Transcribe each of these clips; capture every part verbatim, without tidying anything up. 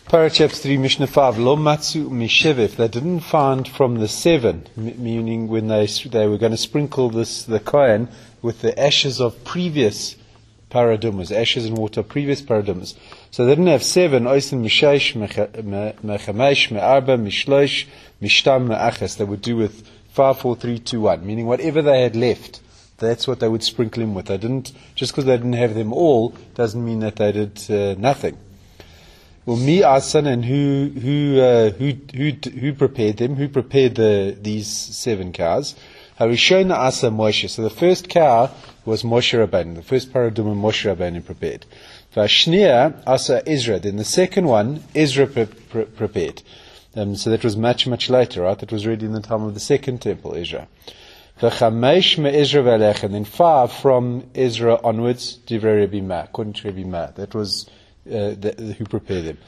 Parachaps three, Mishnah five, Lo matzu mishev. They didn't find from the seven, m- meaning when they they were going to sprinkle this the kohen with the ashes of previous paradumas, ashes and water of previous paradumas. So they didn't have seven. Oisin mishesh, mechamesh, me'arba, mishlosh, mishtam, me'achas. They would do with five, four, three, two, one. Meaning whatever they had left, that's what they would sprinkle him with. They didn't just because they didn't have them all doesn't mean that they did uh, nothing. Well, me asan, and who who uh, who who who prepared them? Who prepared the these seven cows? Harishona asa Moshe. So the first cow was Moshe Rabbeinu. The first paraduma Moshe Rabbeinu prepared. Vashnia asa Ezra. Then the second one Ezra pre- pre- prepared. Um, so that was much much later, right? That was already in the time of the second temple, Ezra. V'chamesh me Ezra v'alech, and then five from Ezra onwards. Divrei Rabbi Ma, according to Rabbi Ma. That was. Uh, the, the, who prepared them.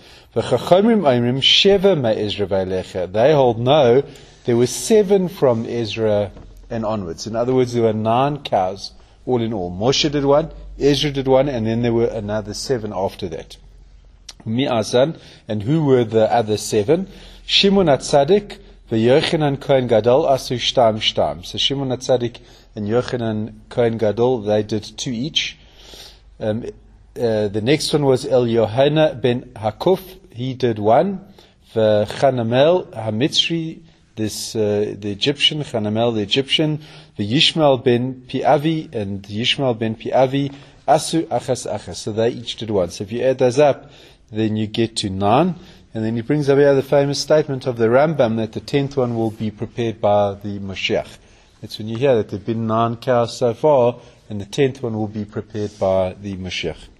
They hold no, there were seven from Ezra and onwards. In other words, there were nine cows all in all. Moshe did one, Ezra did one, and then there were another seven after that. Mi'azan, and who were the other seven? Shimon HaTzadik, Yochanan Kohen Gadol asu shtam shtam. So Shimon HaTzadik and Yochanan Kohen Gadol, they did two each. Um, Uh, the next one was El Yohana ben Hakuf. He did one. The Chanamel Hamitzri, this uh, the Egyptian, Chanamel the Egyptian. The Yishmael ben Piavi and the Yishmael ben Piavi Asu Achas Achas. So they each did one. So if you add those up, then you get to nine. And then he brings up here the famous statement of the Rambam that the tenth one will be prepared by the Mashiach. That's when you hear that there have been nine cows so far, and the tenth one will be prepared by the Mashiach.